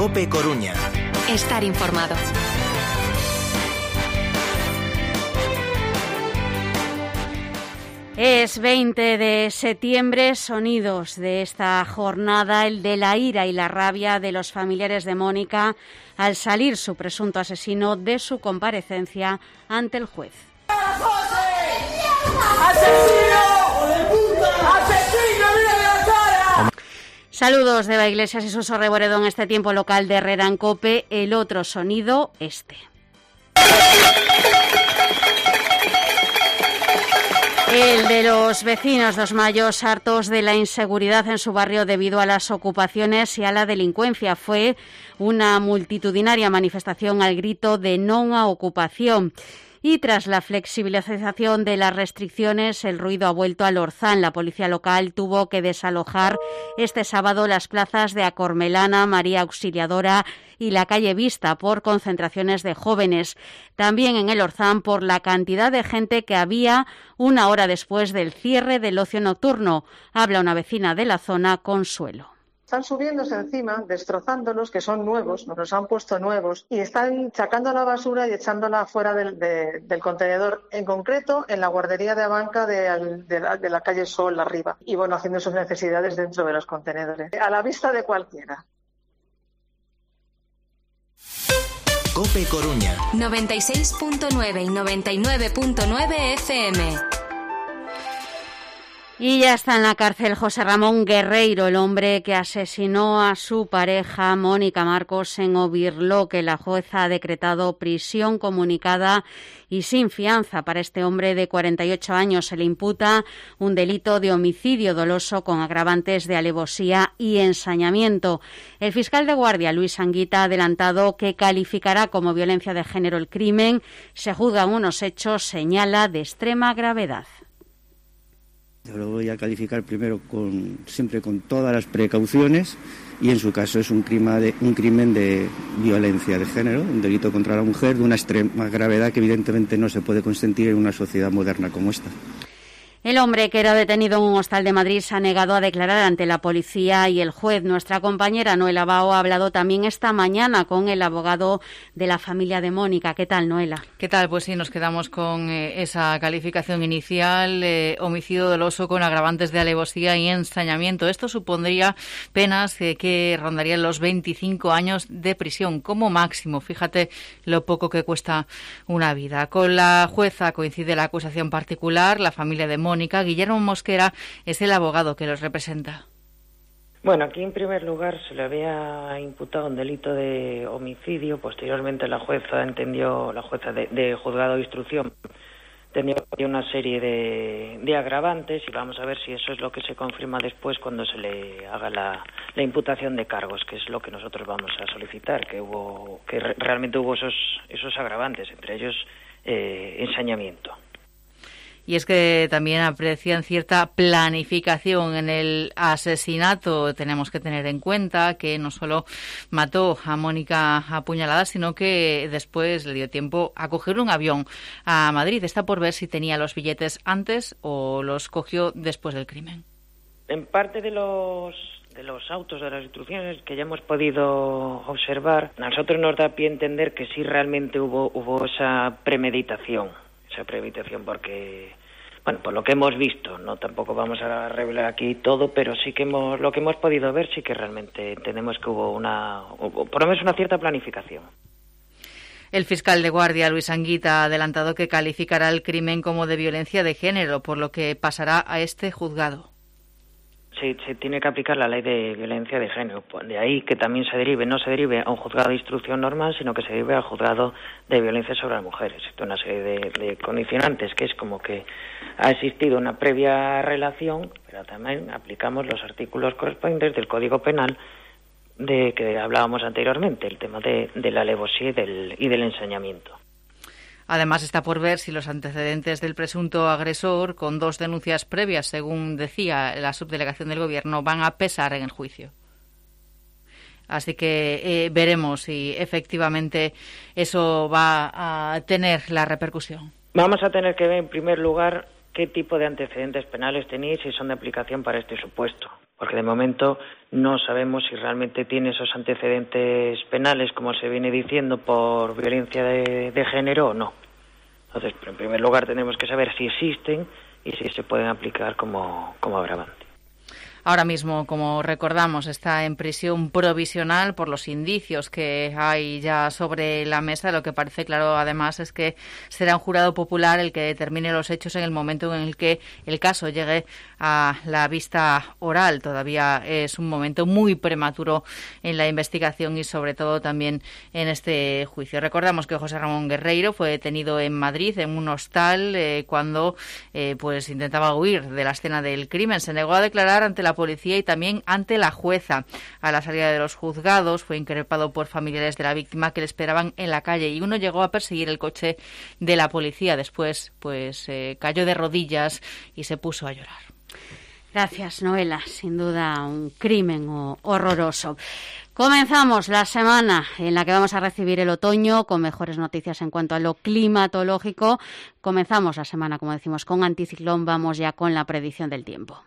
COPE Coruña. Estar informado. Es 20 de septiembre, sonidos de esta jornada, el de la ira y la rabia de los familiares de Mónica al salir su presunto asesino de su comparecencia ante el juez. Saludos de Eva Iglesias y Suso Reboredo en este tiempo local de Herrera en COPE. El otro sonido, este. El de los vecinos Dos Mayos, hartos de la inseguridad en su barrio debido a las ocupaciones y a la delincuencia. Fue una multitudinaria manifestación al grito de non a ocupación. Y tras la flexibilización de las restricciones, el ruido ha vuelto al Orzán. La policía local tuvo que desalojar este sábado las plazas de Acormelana, María Auxiliadora y la calle Vista por concentraciones de jóvenes. También en el Orzán por la cantidad de gente que había una hora después del cierre del ocio nocturno. Habla una vecina de la zona, Consuelo. Están subiéndose encima, destrozándolos, que son nuevos, nos los han puesto nuevos, y están sacando la basura y echándola fuera del contenedor, en concreto en la guardería de Abanca de la calle Sol arriba, y bueno, haciendo sus necesidades dentro de los contenedores, a la vista de cualquiera. COPE Coruña 96.9 y 99.9 FM. Y ya está en la cárcel José Ramón Guerreiro, el hombre que asesinó a su pareja Mónica Marcos en Obirloque. La jueza ha decretado prisión comunicada y sin fianza para este hombre de 48 años. Se le imputa un delito de homicidio doloso con agravantes de alevosía y ensañamiento. El fiscal de guardia, Luis Anguita, ha adelantado que calificará como violencia de género el crimen. Se juzgan unos hechos, señala, de extrema gravedad. Yo lo voy a calificar primero siempre con todas las precauciones, y en su caso es un crimen de violencia de género, un delito contra la mujer de una extrema gravedad que evidentemente no se puede consentir en una sociedad moderna como esta. El hombre, que era detenido en un hostal de Madrid, se ha negado a declarar ante la policía y el juez. Nuestra compañera Noela Bao ha hablado también esta mañana con el abogado de la familia de Mónica. ¿Qué tal, Noela? ¿Qué tal? Pues sí, nos quedamos con esa calificación inicial, homicidio doloso con agravantes de alevosía y ensañamiento. Esto supondría penas que rondarían los 25 años de prisión como máximo. Fíjate lo poco que cuesta una vida. Con la jueza coincide la acusación particular, la familia de Mónica. Guillermo Mosquera es el abogado que los representa. Bueno, aquí en primer lugar se le había imputado un delito de homicidio. Posteriormente la jueza de juzgado de instrucción tenía una serie de agravantes, y vamos a ver si eso es lo que se confirma después cuando se le haga la imputación de cargos, que es lo que nosotros vamos a solicitar, que realmente hubo esos agravantes, entre ellos ensañamiento. Y es que también aprecian cierta planificación en el asesinato. Tenemos que tener en cuenta que no solo mató a Mónica a puñaladas, sino que después le dio tiempo a coger un avión a Madrid. Está por ver si tenía los billetes antes o los cogió después del crimen. En parte de los autos, de las instrucciones que ya hemos podido observar, a nosotros nos da pie a entender que sí realmente hubo esa premeditación, porque, bueno, por lo que hemos visto, no tampoco vamos a revelar aquí todo, pero sí que lo que hemos podido ver, sí que realmente entendemos que hubo por lo menos una cierta planificación. El fiscal de guardia, Luis Anguita, ha adelantado que calificará el crimen como de violencia de género, por lo que pasará a este juzgado. Se tiene que aplicar la ley de violencia de género. De ahí que también no se derive a un juzgado de instrucción normal, sino que se derive al juzgado de violencia sobre las mujeres. Esto es una serie de condicionantes, que es como que ha existido una previa relación, pero también aplicamos los artículos correspondientes del Código Penal de que hablábamos anteriormente, el tema de la alevosía y del ensañamiento. Además, está por ver si los antecedentes del presunto agresor, con 2 denuncias previas, según decía la subdelegación del Gobierno, van a pesar en el juicio. Así que veremos si efectivamente eso va a tener la repercusión. Vamos a tener que ver, en primer lugar, qué tipo de antecedentes penales tenéis y si son de aplicación para este supuesto. porque de momento no sabemos si realmente tiene esos antecedentes penales, como se viene diciendo, por violencia de género o no. Entonces, en primer lugar, tenemos que saber si existen y si se pueden aplicar como agravante. Ahora mismo, como recordamos, está en prisión provisional por los indicios que hay ya sobre la mesa. Lo que parece claro, además, es que será un jurado popular el que determine los hechos en el momento en el que el caso llegue a la vista oral. Todavía es un momento muy prematuro en la investigación y, sobre todo, también en este juicio. Recordamos que José Ramón Guerreiro fue detenido en Madrid, en un hostal, cuando pues intentaba huir de la escena del crimen. Se negó a declarar ante la policía y también ante la jueza. A la salida de los juzgados fue increpado por familiares de la víctima que le esperaban en la calle y uno llegó a perseguir el coche de la policía. Después pues cayó de rodillas y se puso a llorar. Gracias, Noela. Sin duda un crimen horroroso. Comenzamos la semana en la que vamos a recibir el otoño con mejores noticias en cuanto a lo climatológico. Comenzamos la semana, como decimos, con anticiclón. Vamos ya con la predicción del tiempo.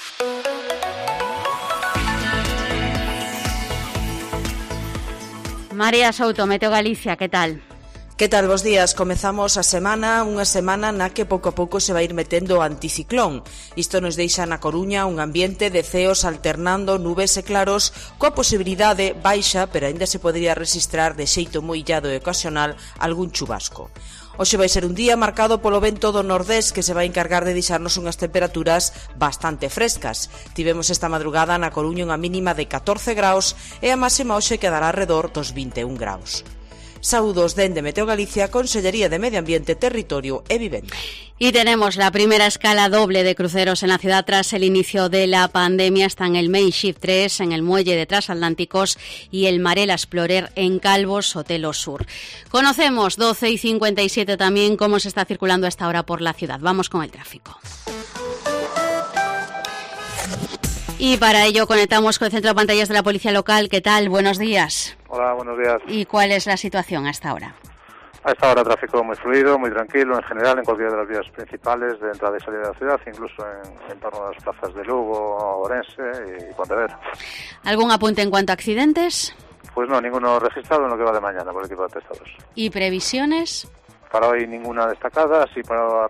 María Souto, Meteo Galicia, ¿qué tal? Que tal, bos días? Comezamos a semana, unha semana na que pouco a pouco se vai ir metendo o anticiclón. Isto nos deixa na Coruña un ambiente de ceos alternando nubes e claros, coa posibilidade baixa, pero aínda se podría registrar de xeito moi illado e ocasional algún chubasco. Hoxe vai ser un día marcado polo vento do nordés que se vai encargar de deixarnos unhas temperaturas bastante frescas. Tivemos esta madrugada na Coruña unha mínima de 14 graus e a máxima hoxe quedará alrededor dos 21 graus. Saúdos dende Meteo Galicia, Consellería de Medio Ambiente, Territorio e Vivenda. Y tenemos la primera escala doble de cruceros en la ciudad tras el inicio de la pandemia. Están el Main Ship 3 en el muelle de Transatlánticos y el Marella Explorer en Calvos, Sotelo Sur. Conocemos 12:57 también cómo se está circulando a esta hora por la ciudad. Vamos con el tráfico. Y para ello conectamos con el centro de pantallas de la Policía Local. ¿Qué tal? Buenos días. Hola, buenos días. ¿Y cuál es la situación a esta hora? A esta hora tráfico muy fluido, muy tranquilo en general en cualquiera de las vías principales de entrada y salida de la ciudad, incluso en torno a las plazas de Lugo, Orense y Pontevedra. ¿Algún apunte en cuanto a accidentes? Pues no, ninguno registrado en lo que va de mañana por el equipo de atestados. ¿Y previsiones? Para hoy ninguna destacada, sí para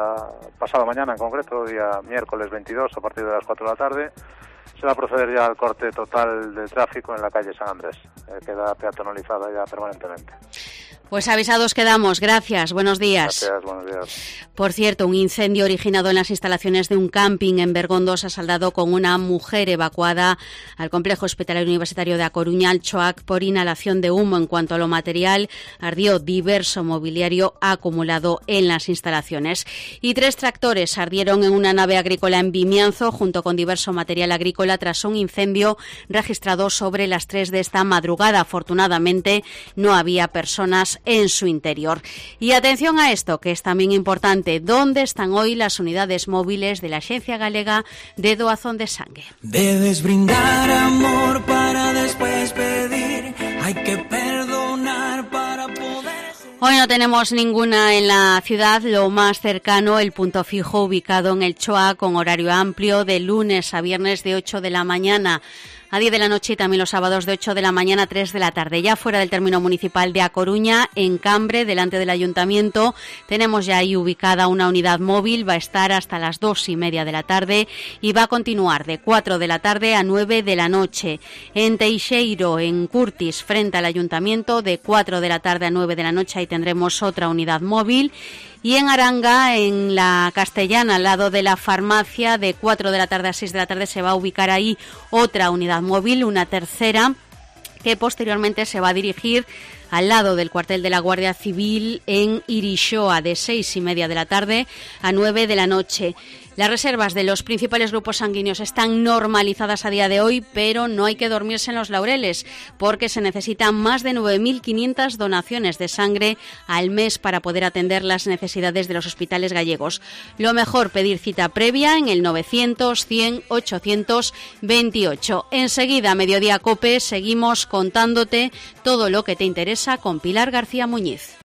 pasado mañana en concreto, día miércoles 22 a partir de las 4 de la tarde. Se va a proceder ya al corte total del tráfico en la calle San Andrés, queda peatonalizada ya permanentemente. Pues avisados quedamos. Gracias. Buenos días. Gracias, buenos días. Por cierto, un incendio originado en las instalaciones de un camping en Bergondos ha saldado con una mujer evacuada al complejo hospitalario universitario de A Coruña, Alchoac, por inhalación de humo. En cuanto a lo material, ardió diverso mobiliario acumulado en las instalaciones. Y 3 tractores ardieron en una nave agrícola en Vimianzo, junto con diverso material agrícola, tras un incendio registrado sobre las 3 de esta madrugada. Afortunadamente, no había personas en su interior. Y atención a esto, que es también importante. ¿Dónde están hoy las unidades móviles de la Axencia Galega de Doazón de Sangue? Debes brindar amor para después pedir. Hay que perdonar para poder... Hoy no tenemos ninguna en la ciudad. Lo más cercano, el punto fijo ubicado en el Choa, con horario amplio de lunes a viernes de 8 de la mañana a 10 de la noche y también los sábados de 8 de la mañana a 3 de la tarde. Ya fuera del término municipal de A Coruña, en Cambre, delante del ayuntamiento, tenemos ya ahí ubicada una unidad móvil. Va a estar hasta las 2:30 de la tarde y va a continuar de 4 de la tarde a 9 de la noche. En Teixeiro, en Curtis, frente al ayuntamiento, de 4 de la tarde a 9 de la noche, ahí tendremos otra unidad móvil. Y en Aranga, en la Castellana, al lado de la farmacia, de 4 de la tarde a 6 de la tarde se va a ubicar ahí otra unidad móvil, una tercera, que posteriormente se va a dirigir al lado del cuartel de la Guardia Civil en Irixoa, de 6:30 de la tarde a 9 de la noche. Las reservas de los principales grupos sanguíneos están normalizadas a día de hoy, pero no hay que dormirse en los laureles, porque se necesitan más de 9.500 donaciones de sangre al mes para poder atender las necesidades de los hospitales gallegos. Lo mejor, pedir cita previa en el 900 100 828. Enseguida, Mediodía Cope, seguimos contándote todo lo que te interesa con Pilar García Muñiz.